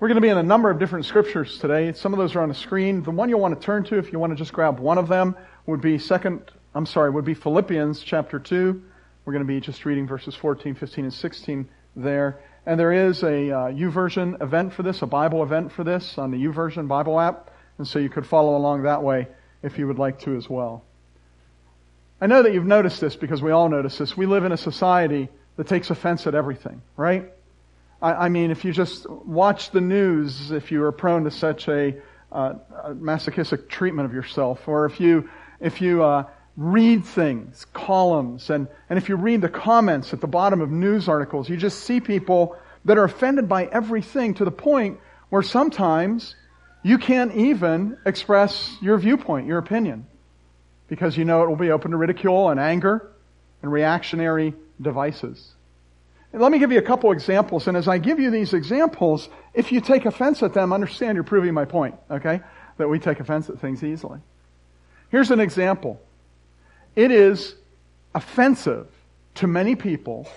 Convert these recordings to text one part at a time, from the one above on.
We're going to be in a number of different scriptures today. Some of those are on the screen. The one you'll want to turn to, if you want to just grab one of them, would be Philippians chapter 2. We're going to be just reading verses 14, 15, and 16 there. And there is a YouVersion event for this, a Bible event for this on the YouVersion Bible app. And so you could follow along that way if you would like to as well. I know that you've noticed this because we all notice this. We live in a society that takes offense at everything, right? I mean, if you just watch the news, if you are prone to such a masochistic treatment of yourself, or if you read things, columns, and if you read the comments at the bottom of news articles, you just see people that are offended by everything to the point where sometimes you can't even express your viewpoint, your opinion, because you know it will be open to ridicule and anger and reactionary devices. And let me give you a couple examples, and as I give you these examples, if you take offense at them, understand you're proving my point, okay? That we take offense at things easily. Here's an example. It is offensive to many people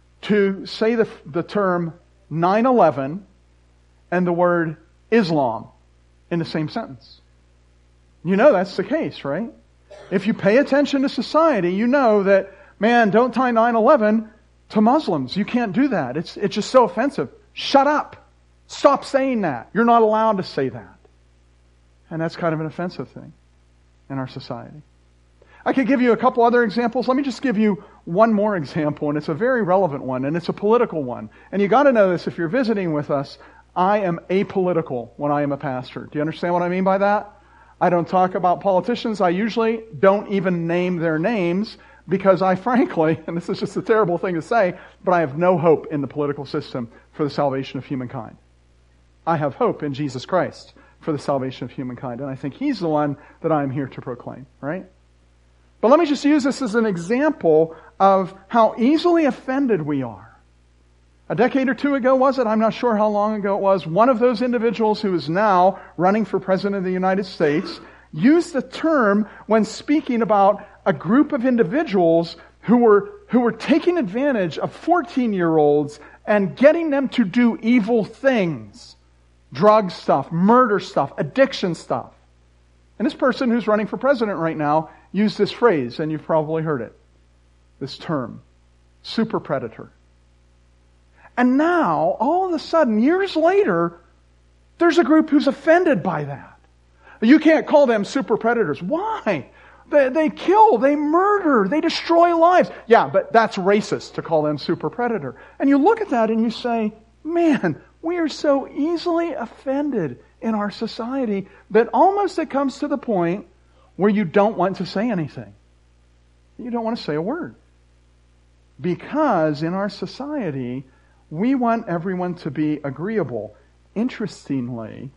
to say the term 9/11 and the word Islam in the same sentence. You know that's the case, right? If you pay attention to society, you know that, man, don't tie 9/11 to Muslims. You can't do that. It's just so offensive. Shut up. Stop saying that. You're not allowed to say that. And that's kind of an offensive thing in our society. I could give you a couple other examples. Let me just give you one more example, and it's a very relevant one, and it's a political one. And you got to know this if you're visiting with us. I am apolitical when I am a pastor. Do you understand what I mean by that? I don't talk about politicians. I usually don't even name their names because I frankly, and this is just a terrible thing to say, but I have no hope in the political system for the salvation of humankind. I have hope in Jesus Christ for the salvation of humankind, and I think He's the one that I'm here to proclaim, right? But let me just use this as an example of how easily offended we are. A decade or two ago, was it? I'm not sure how long ago it was. One of those individuals who is now running for President of the United States used the term when speaking about a group of individuals who were taking advantage of 14-year-olds and getting them to do evil things. Drug stuff, murder stuff, addiction stuff. And this person who's running for president right now used this phrase, and you've probably heard it. This term, super predator. And now, all of a sudden, years later, there's a group who's offended by that. You can't call them super predators. Why? They kill, they murder, they destroy lives. Yeah, but that's racist to call them super predator. And you look at that and you say, man, we are so easily offended in our society that almost it comes to the point where you don't want to say anything. You don't want to say a word. Because in our society, we want everyone to be agreeable. Interestingly,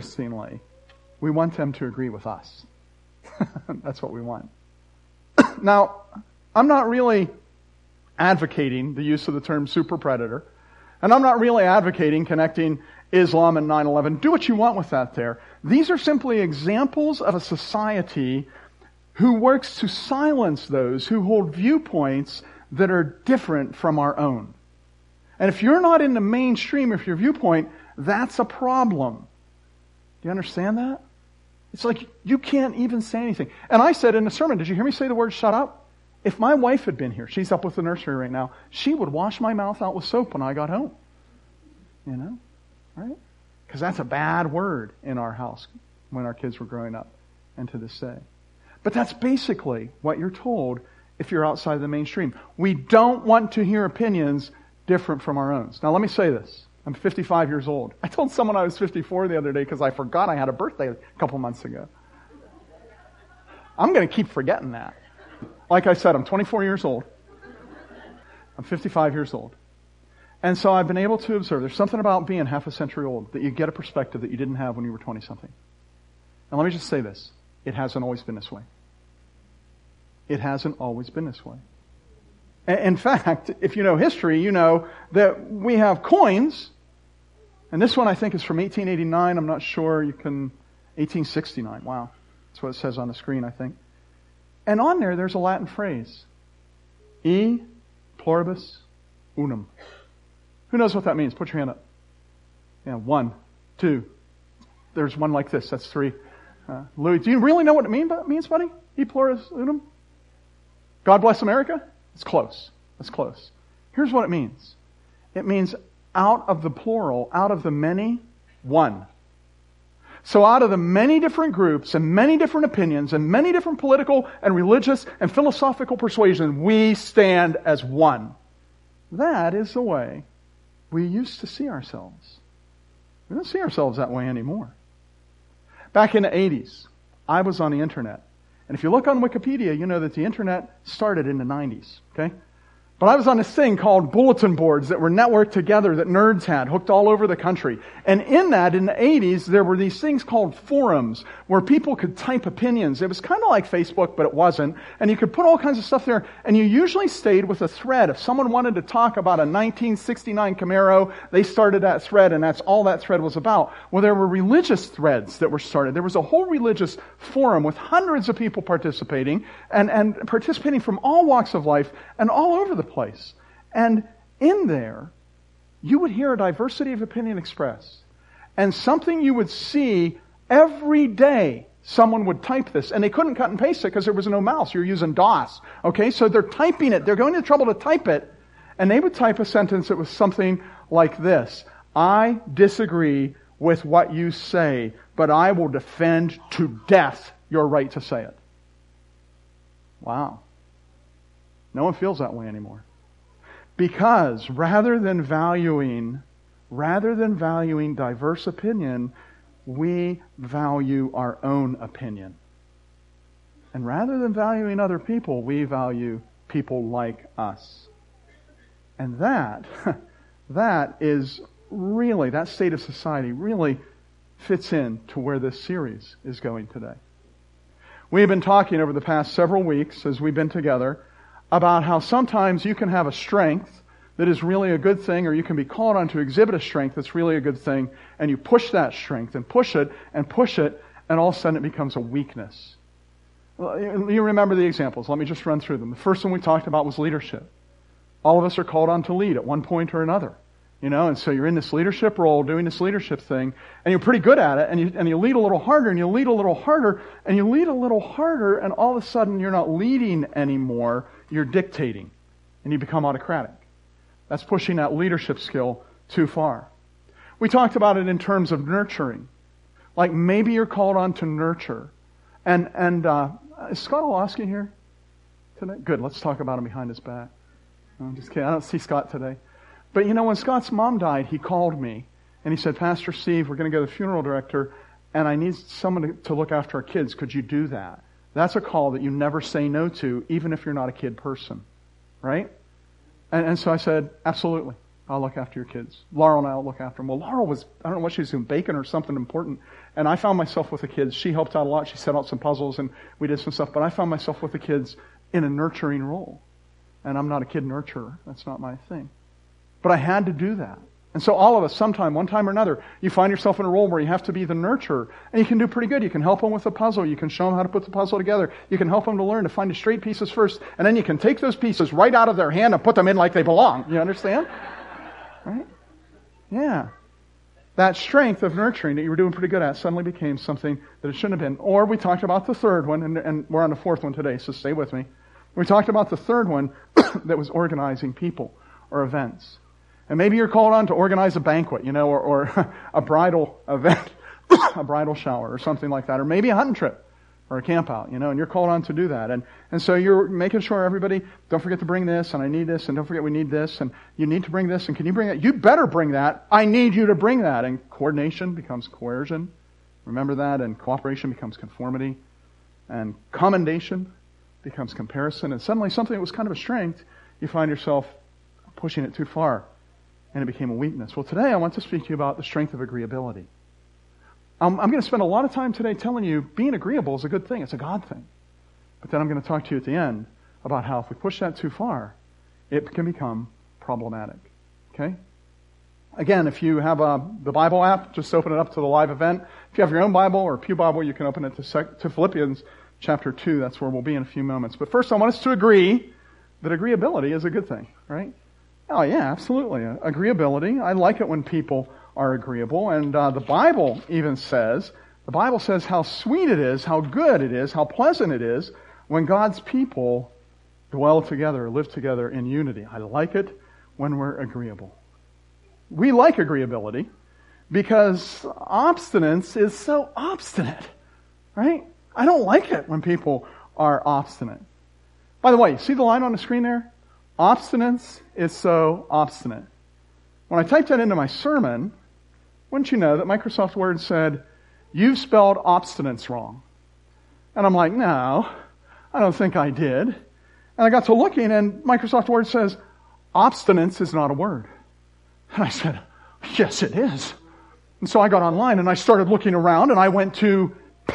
we want them to agree with us. That's what we want. Now, I'm not really advocating the use of the term super predator, and I'm not really advocating connecting Islam and 9/11. Do what you want with that there. These are simply examples of a society who works to silence those who hold viewpoints that are different from our own. And if you're not in the mainstream of your viewpoint, that's a problem. Do you understand that? It's like you can't even say anything. And I said in the sermon, did you hear me say the word shut up? If my wife had been here, she's up with the nursery right now, she would wash my mouth out with soap when I got home. You know? Right? Because that's a bad word in our house when our kids were growing up and to this day. But that's basically what you're told if you're outside the mainstream. We don't want to hear opinions different from our own. Now let me say this. I'm 55 years old. I told someone I was 54 the other day because I forgot I had a birthday a couple months ago. I'm going to keep forgetting that. Like I said, I'm 24 years old. I'm 55 years old. And so I've been able to observe, there's something about being half a century old that you get a perspective that you didn't have when you were 20-something. And let me just say this. It hasn't always been this way. It hasn't always been this way. In fact, if you know history, you know that we have coins, and this one I think is from 1889. I'm not sure. 1869. Wow. That's what it says on the screen, I think. And on there's a Latin phrase. E pluribus unum. Who knows what that means? Put your hand up. Yeah, one. 2. There's one like this. That's 3. Louis, do you really know what it means, buddy? E pluribus unum? God bless America? It's close. It's close. Here's what it means. It means out of the plural, out of the many, one. So out of the many different groups and many different opinions and many different political and religious and philosophical persuasions, we stand as one. That is the way we used to see ourselves. We don't see ourselves that way anymore. Back in the 80s, I was on the internet. And if you look on Wikipedia, you know that the internet started in the 90s, okay? But I was on this thing called bulletin boards that were networked together that nerds had, hooked all over the country. And in that, in the 80s, there were these things called forums where people could type opinions. It was kind of like Facebook, but it wasn't. And you could put all kinds of stuff there. And you usually stayed with a thread. If someone wanted to talk about a 1969 Camaro, they started that thread, and that's all that thread was about. Well, there were religious threads that were started. There was a whole religious forum with hundreds of people participating, and participating from all walks of life and all over the place. And in there, you would hear a diversity of opinion expressed. And something you would see every day, someone would type this. And they couldn't cut and paste it because there was no mouse. You're using DOS. Okay, so they're typing it. They're going to trouble to type it. And they would type a sentence that was something like this. I disagree with what you say, but I will defend to death your right to say it. Wow. No one feels that way anymore. Because rather than valuing diverse opinion, we value our own opinion. And rather than valuing other people, we value people like us. And that state of society really fits in to where this series is going today. We have been talking over the past several weeks as we've been together about how sometimes you can have a strength that is really a good thing, or you can be called on to exhibit a strength that's really a good thing, and you push that strength and push it, and all of a sudden it becomes a weakness. Well, you remember the examples. Let me just run through them. The first one we talked about was leadership. All of us are called on to lead at one point or another. And so you're in this leadership role, doing this leadership thing, and you're pretty good at it, and you lead a little harder, and you lead a little harder, and you lead a little harder, and all of a sudden you're not leading anymore, you're dictating, and you become autocratic. That's pushing that leadership skill too far. We talked about it in terms of nurturing. Like maybe you're called on to nurture. And is Scott Olowski here today? Good, let's talk about him behind his back. No, I'm just kidding, I don't see Scott today. But when Scott's mom died, he called me, and he said, Pastor Steve, we're going to go to the funeral director, and I need someone to look after our kids. Could you do that? That's a call that you never say no to, even if you're not a kid person. Right? And so I said, absolutely, I'll look after your kids. Laurel and I will look after them. Well, Laurel was, I don't know what she was doing, bacon or something important. And I found myself with the kids. She helped out a lot. She set out some puzzles, and we did some stuff. But I found myself with the kids in a nurturing role. And I'm not a kid nurturer. That's not my thing. But I had to do that. And so all of us, one time or another, you find yourself in a role where you have to be the nurturer. And you can do pretty good. You can help them with a puzzle. You can show them how to put the puzzle together. You can help them to learn to find the straight pieces first. And then you can take those pieces right out of their hand and put them in like they belong. You understand? Right? Yeah. That strength of nurturing that you were doing pretty good at suddenly became something that it shouldn't have been. Or we talked about the third one, and we're on the fourth one today, so stay with me. We talked about the third one that was organizing people or events. And maybe you're called on to organize a banquet, or a bridal event, a bridal shower or something like that. Or maybe a hunting trip or a camp out, and you're called on to do that. And so you're making sure everybody, don't forget to bring this, and I need this, and don't forget we need this, and you need to bring this, and can you bring that? You better bring that. I need you to bring that. And coordination becomes coercion. Remember that. And cooperation becomes conformity. And commendation becomes comparison. And suddenly something that was kind of a strength, you find yourself pushing it too far. And it became a weakness. Well, today I want to speak to you about the strength of agreeability. I'm going to spend a lot of time today telling you being agreeable is a good thing. It's a God thing. But then I'm going to talk to you at the end about how if we push that too far, it can become problematic. Okay? Again, if you have the Bible app, just open it up to the live event. If you have your own Bible or Pew Bible, you can open it to Philippians chapter 2. That's where we'll be in a few moments. But first I want us to agree that agreeability is a good thing, right? Oh yeah, absolutely. Agreeability. I like it when people are agreeable. And the Bible says how sweet it is, how good it is, how pleasant it is when God's people dwell together, live together in unity. I like it when we're agreeable. We like agreeability because obstinance is so obstinate, right? I don't like it when people are obstinate. By the way, see the line on the screen there? Obstinance is so obstinate. When I typed that into my sermon, wouldn't you know that Microsoft Word said, "You've spelled obstinance wrong." And I'm like, no, I don't think I did. And I got to looking, and Microsoft Word says, obstinance is not a word. And I said, yes, it is. And so I got online, and I started looking around, and I went to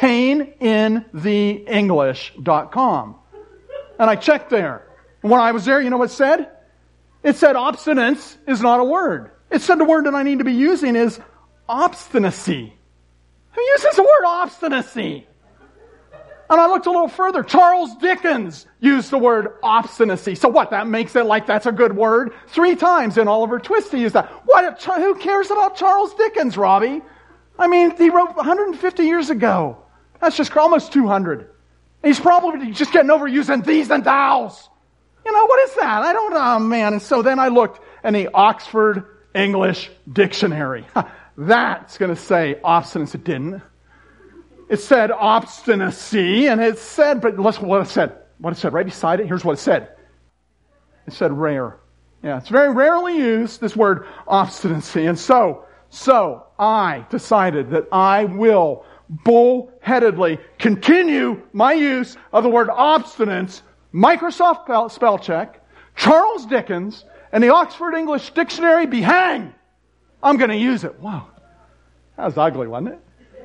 painintheenglish.com. And I checked there. And when I was there, you know what it said? It said obstinance is not a word. It said the word that I need to be using is obstinacy. Who uses the word obstinacy? And I looked a little further. Charles Dickens used the word obstinacy. So what? That makes it like that's a good word? 3 times in Oliver Twist he used that. Who cares about Charles Dickens, Robbie? I mean, he wrote 150 years ago. That's just almost 200. He's probably just getting over using these and thous. You know, what is that? Oh man. And so then I looked in the Oxford English Dictionary. That's going to say obstinance. It didn't. It said obstinacy, and it said, but listen what it said. What it said right beside it, here's what it said. It said rare. Yeah, it's very rarely used, this word obstinacy. And so I decided that I will bullheadedly continue my use of the word obstinance, Microsoft spell check, Charles Dickens, and the Oxford English Dictionary be hanged. I'm going to use it. Wow. That was ugly, wasn't it?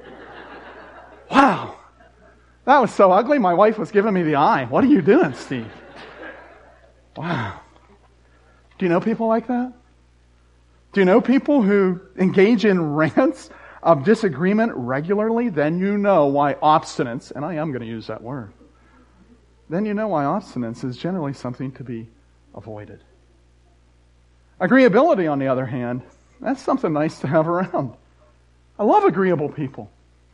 Wow. That was so ugly, my wife was giving me the eye. What are you doing, Steve? Wow. Do you know people like that? Do you know people who engage in rants of disagreement regularly? Then you know why obstinance, and I am going to use that word, then you know why obstinance is generally something to be avoided. Agreeability, on the other hand, that's something nice to have around. I love agreeable people.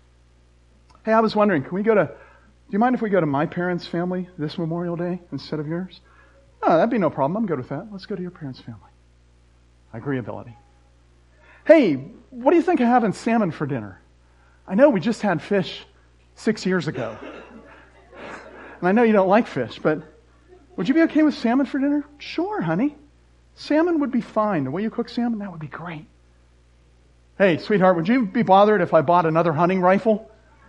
Hey, I was wondering, do you mind if we go to my parents' family this Memorial Day instead of yours? Oh, that'd be no problem. I'm good with that. Let's go to your parents' family. Agreeability. Hey, what do you think of having salmon for dinner? I know we just had fish 6 years ago. And I know you don't like fish, but would you be okay with salmon for dinner? Sure, honey. Salmon would be fine. The way you cook salmon, that would be great. Hey, sweetheart, would you be bothered if I bought another hunting rifle?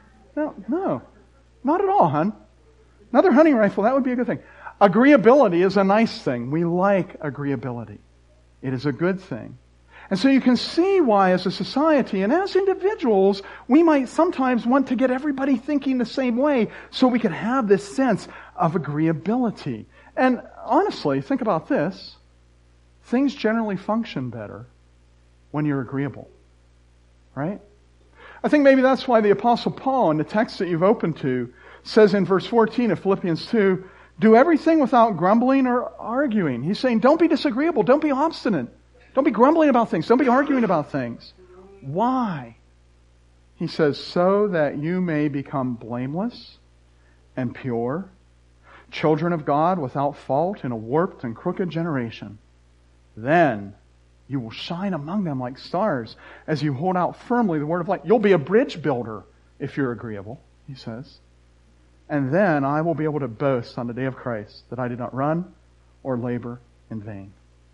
No, not at all, hon. Another hunting rifle, that would be a good thing. Agreeability is a nice thing. We like agreeability. It is a good thing. And so you can see why as a society and as individuals, we might sometimes want to get everybody thinking the same way so we can have this sense of agreeability. And honestly, think about this. Things generally function better when you're agreeable. Right? I think maybe that's why the Apostle Paul, in the text that you've opened to, says in verse 14 of Philippians 2, do everything without grumbling or arguing. He's saying, don't be disagreeable. Don't be obstinate. Don't be grumbling about things. Don't be arguing about things. Why? He says, so that you may become blameless and pure, children of God without fault in a warped and crooked generation. Then you will shine among them like stars as you hold out firmly the word of life. You'll be a bridge builder if you're agreeable, he says. And then I will be able to boast on the day of Christ that I did not run or labor in vain.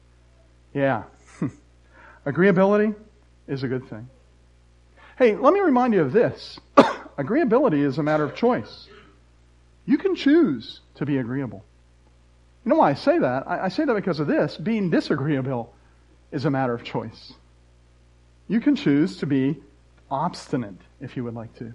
Yeah. Agreeability is a good thing. Hey, let me remind you of this. Agreeability is a matter of choice. You can choose to be agreeable. You know why I say that? I say that because of this. Being disagreeable is a matter of choice. You can choose to be obstinate if you would like to.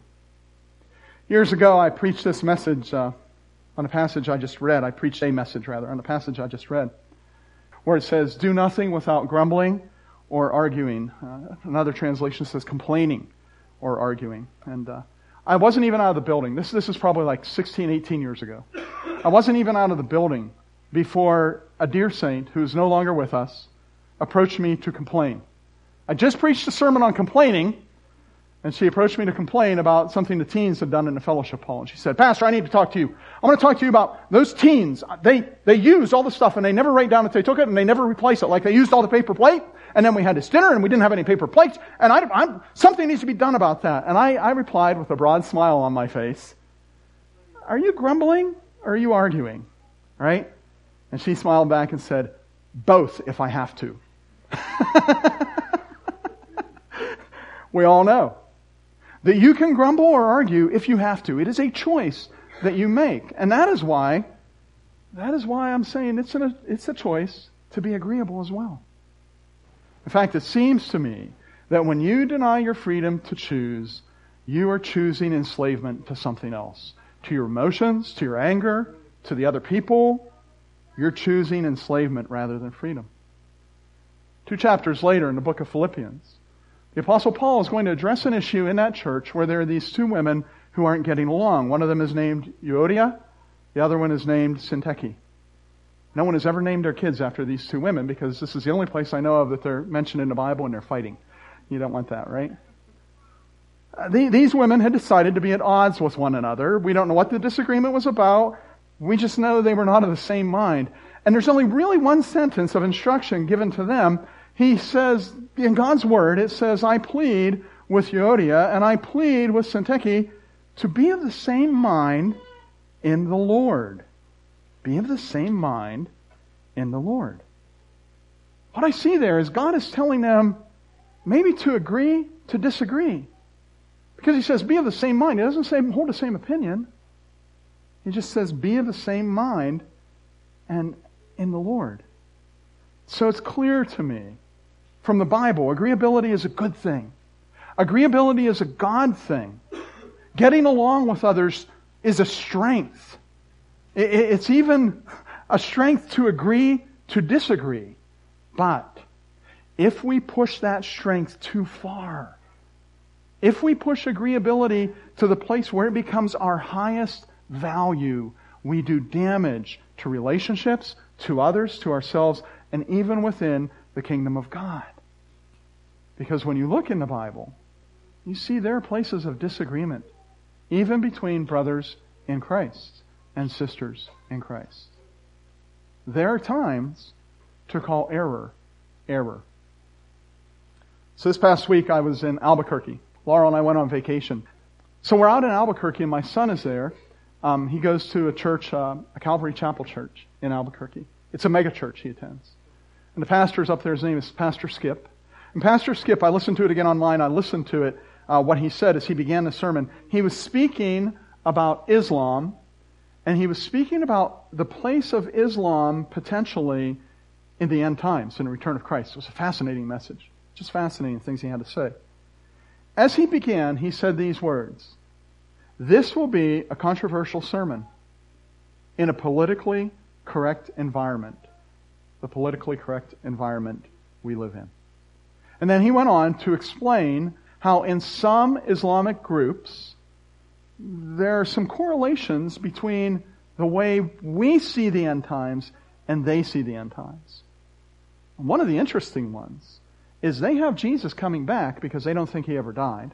Years ago, I preached this message on a passage I just read. I preached a message, rather, on the passage I just read, where it says, do nothing without grumbling or arguing. Another translation says complaining or arguing. And I wasn't even out of the building. This is probably like 16, 18 years ago. I wasn't even out of the building before a dear saint who is no longer with us approached me to complain I just preached a sermon on complaining, and she approached me to complain about something the teens had done in the fellowship hall. And she said, Pastor, I need to talk to you. I want to talk to you about those teens. They used all the stuff, and they never write down if they took it, and they never replace it. Like they used all the paper plate, and then we had this dinner, and we didn't have any paper plates, and something needs to be done about that. And I replied with a broad smile on my face, are you grumbling, or are you arguing? Right? And she smiled back and said, both if I have to. We all know that you can grumble or argue if you have to. It is a choice that you make. And that is why I'm saying it's a choice to be agreeable as well. In fact, it seems to me that when you deny your freedom to choose, you are choosing enslavement to something else. To your emotions, to your anger, to the other people. You're choosing enslavement rather than freedom. 2 chapters later in the book of Philippians, the Apostle Paul is going to address an issue in that church where there are these two women who aren't getting along. One of them is named Euodia. The other one is named Syntyche. No one has ever named their kids after these two women because this is the only place I know of that they're mentioned in the Bible and they're fighting. You don't want that, right? These women had decided to be at odds with one another. We don't know what the disagreement was about. We just know they were not of the same mind. And there's only really one sentence of instruction given to them. He says, in God's Word, it says, I plead with Euodia and I plead with Syntyche to be of the same mind in the Lord. Be of the same mind in the Lord. What I see there is God is telling them maybe to agree to disagree. Because He says, be of the same mind. He doesn't say hold the same opinion. He just says, be of the same mind and in the Lord. So it's clear to me from the Bible, agreeability is a good thing. Agreeability is a God thing. Getting along with others is a strength. It's even a strength to agree to disagree. But if we push that strength too far, if we push agreeability to the place where it becomes our highest value, we do damage to relationships, to others, to ourselves, and even within the kingdom of God. Because when you look in the Bible, you see there are places of disagreement, even between brothers in Christ and sisters in Christ. There are times to call error, error. So this past week I was in Albuquerque. Laura and I went on vacation. So we're out in Albuquerque and my son is there. He goes to a church, a Calvary Chapel church in Albuquerque. It's a mega church he attends. And the pastor's up there, his name is Pastor Skip. And Pastor Skip, I listened to it again online, I listened to it, what he said as he began the sermon. He was speaking about Islam, and he was speaking about the place of Islam potentially in the end times, in the return of Christ. It was a fascinating message. Just fascinating things he had to say. As he began, he said these words, this will be a controversial sermon in a politically correct environment. The politically correct environment we live in. And then he went on to explain how in some Islamic groups, there are some correlations between the way we see the end times and they see the end times. And one of the interesting ones is they have Jesus coming back because they don't think He ever died.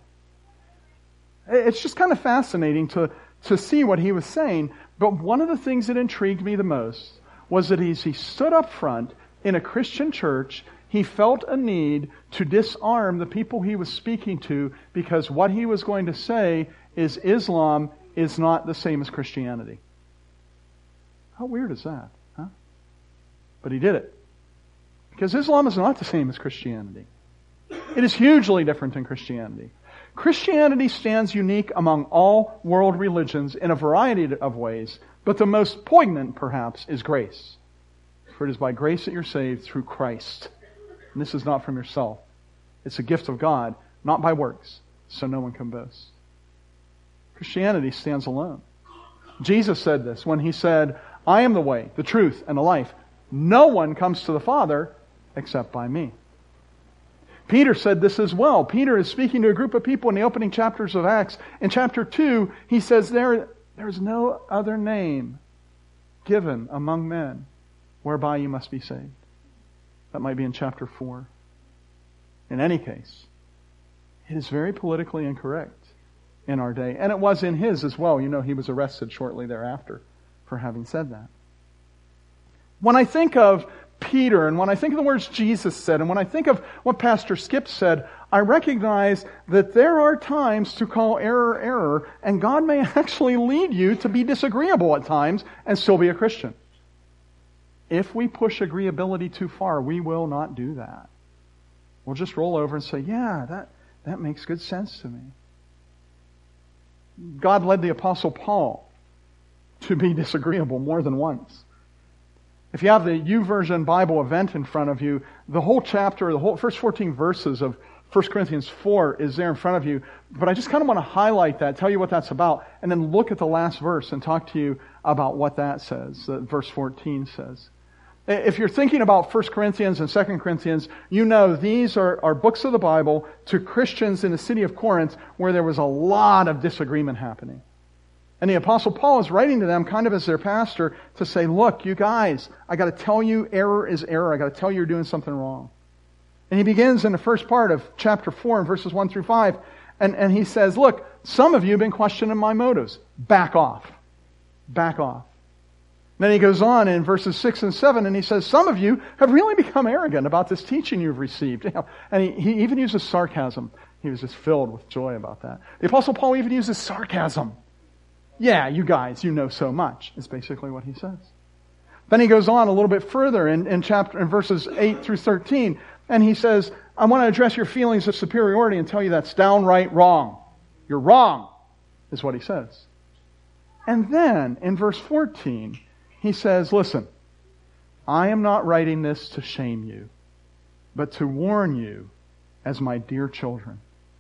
It's just kind of fascinating to see what he was saying. But one of the things that intrigued me the most was that as he stood up front in a Christian church, he felt a need to disarm the people he was speaking to because what he was going to say is Islam is not the same as Christianity. How weird is that? Huh? But he did it. Because Islam is not the same as Christianity. It is hugely different than Christianity. Christianity stands unique among all world religions in a variety of ways, but the most poignant, perhaps, is grace. For it is by grace that you're saved through Christ. And this is not from yourself. It's a gift of God, not by works, so no one can boast. Christianity stands alone. Jesus said this when He said, I am the way, the truth, and the life. No one comes to the Father except by me. Peter said this as well. Peter is speaking to a group of people in the opening chapters of Acts. In chapter 2, he says, there is no other name given among men whereby you must be saved. That might be in chapter 4. In any case, it is very politically incorrect in our day. And it was in his as well. You know, he was arrested shortly thereafter for having said that. When I think of Peter, and when I think of the words Jesus said, and when I think of what Pastor Skip said, I recognize that there are times to call error, error, and God may actually lead you to be disagreeable at times and still be a Christian. If we push agreeability too far, we will not do that. We'll just roll over and say, yeah, that makes good sense to me. God led the Apostle Paul to be disagreeable more than once. If you have the YouVersion Bible event in front of you, the whole chapter, the whole first 14 verses of 1 Corinthians 4 is there in front of you. But I just kind of want to highlight that, tell you what that's about, and then look at the last verse and talk to you about what that says, that verse 14 says. If you're thinking about 1 Corinthians and 2 Corinthians, you know these are books of the Bible to Christians in the city of Corinth where there was a lot of disagreement happening. And the Apostle Paul is writing to them kind of as their pastor to say, look, you guys, I got to tell you error is error. I got to tell you you're doing something wrong. And he begins in the first part of chapter 4 in verses 1 through 5. And he says, look, some of you have been questioning my motives. Back off. Back off. Then he goes on in verses 6 and 7 and he says, some of you have really become arrogant about this teaching you've received. And he even uses sarcasm. He was just filled with joy about that. The Apostle Paul even uses sarcasm. Yeah, you guys, you know so much, is basically what he says. Then he goes on a little bit further in verses 8 through 13, and he says, I want to address your feelings of superiority and tell you that's downright wrong. You're wrong, is what he says. And then, in verse 14, he says, listen, I am not writing this to shame you, but to warn you as my dear children.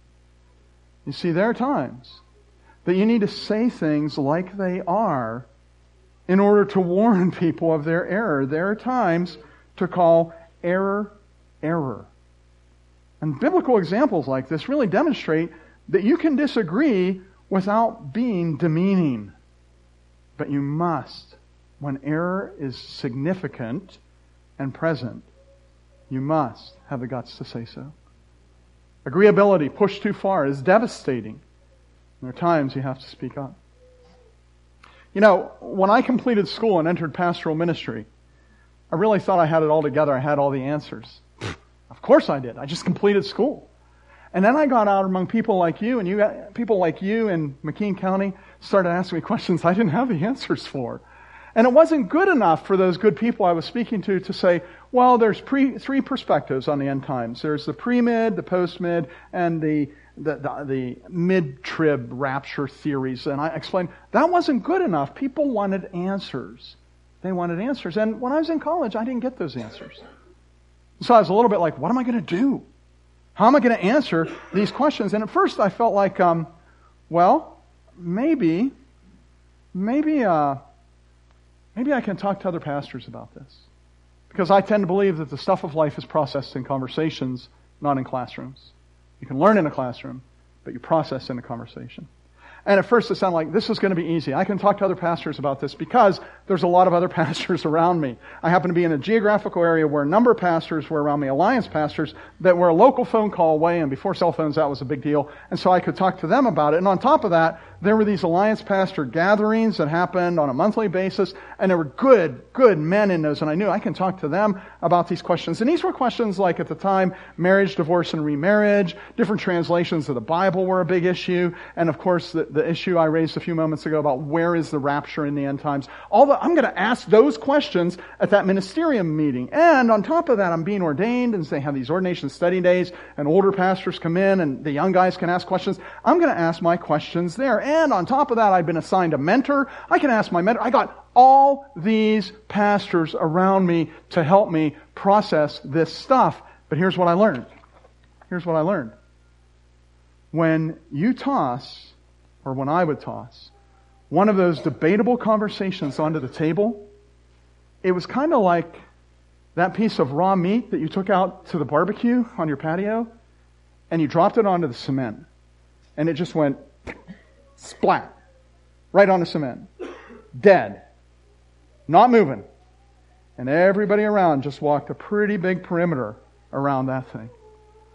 You see, there are times that you need to say things like they are in order to warn people of their error. There are times to call error, error. And biblical examples like this really demonstrate that you can disagree without being demeaning. But you must, when error is significant and present, you must have the guts to say so. Agreeability pushed too far is devastating. There are times you have to speak up. You know, when I completed school and entered pastoral ministry, I really thought I had it all together. I had all the answers. Of course I did. I just completed school. And then I got out among people like you, and people like you in McKean County started asking me questions I didn't have the answers for. And it wasn't good enough for those good people I was speaking to say, well, there's three perspectives on the end times. There's the pre-mid, the post-mid, and the mid-trib rapture theories. And I explained that wasn't good enough. People wanted answers. They wanted answers. And when I was in college, I didn't get those answers. So I was a little bit like, what am I going to do? How am I going to answer these questions? And at first I felt like, maybe I can talk to other pastors about this. Because I tend to believe that the stuff of life is processed in conversations, not in classrooms. You can learn in a classroom, but you process in a conversation. And at first it sounded like this is going to be easy. I can talk to other pastors about this because there's a lot of other pastors around me. I happen to be in a geographical area where a number of pastors were around me, Alliance pastors, that were a local phone call away, and before cell phones that was a big deal. And so I could talk to them about it. And on top of that, there were these Alliance pastor gatherings that happened on a monthly basis, and there were good men in those, and I knew I can talk to them about these questions. And these were questions like, at the time, marriage, divorce, and remarriage. Different translations of the Bible were a big issue, and of course the issue I raised a few moments ago about where is the rapture in the end times. I'm going to ask those questions at that ministerium meeting. And on top of that, I'm being ordained, and they have these ordination study days, and older pastors come in, and the young guys can ask questions. I'm going to ask my questions there. And on top of that, I've been assigned a mentor. I can ask my mentor. I got all these pastors around me to help me process this stuff. But here's what I learned. When you toss, or when I would toss, one of those debatable conversations onto the table, it was kind of like that piece of raw meat that you took out to the barbecue on your patio, and you dropped it onto the cement. And it just went splat. Right on the cement. Dead. Not moving. And everybody around just walked a pretty big perimeter around that thing.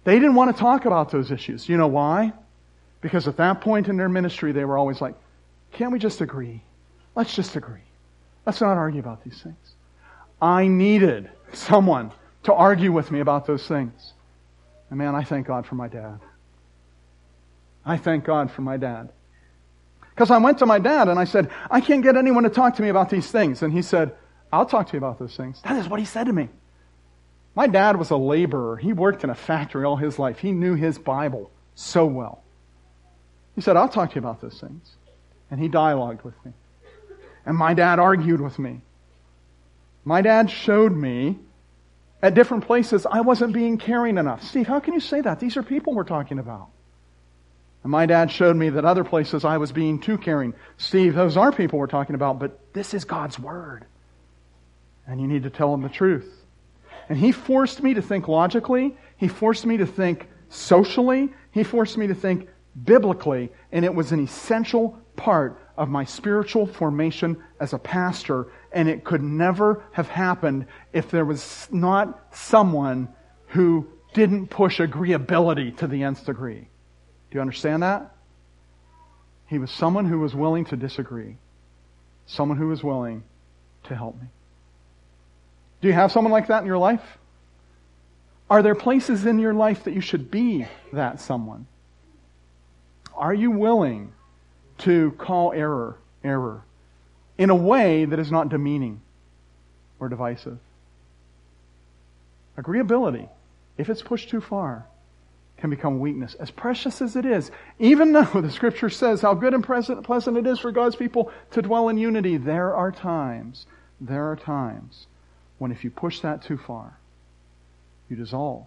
They didn't want to talk about those issues. You know why? Because at that point in their ministry, they were always like, can't we just agree? Let's just agree. Let's not argue about these things. I needed someone to argue with me about those things. And man, I thank God for my dad. I thank God for my dad. Because I went to my dad and I said, I can't get anyone to talk to me about these things. And he said, I'll talk to you about those things. That is what he said to me. My dad was a laborer. He worked in a factory all his life. He knew his Bible so well. He said, I'll talk to you about those things. And he dialogued with me. And my dad argued with me. My dad showed me at different places I wasn't being caring enough. Steve, how can you say that? These are people we're talking about. And my dad showed me that other places I was being too caring. Steve, those are people we're talking about, but this is God's Word. And you need to tell them the truth. And he forced me to think logically. He forced me to think socially. He forced me to think biblically. And it was an essential part of my spiritual formation as a pastor. And it could never have happened if there was not someone who didn't push agreeability to the nth degree. Do you understand that? He was someone who was willing to disagree. Someone who was willing to help me. Do you have someone like that in your life? Are there places in your life that you should be that someone? Are you willing to call error in a way that is not demeaning or divisive? Agreeability, if it's pushed too far, can become weakness. As precious as it is, even though the Scripture says how good and pleasant it is for God's people to dwell in unity, there are times when if you push that too far, you dissolve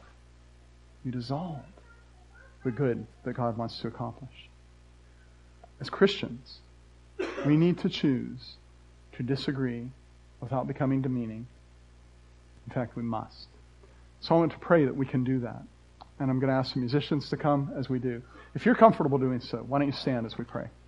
the good that God wants to accomplish. As Christians, we need to choose to disagree without becoming demeaning. In fact, we must. So I want to pray that we can do that. And I'm going to ask the musicians to come as we do. If you're comfortable doing so, why don't you stand as we pray?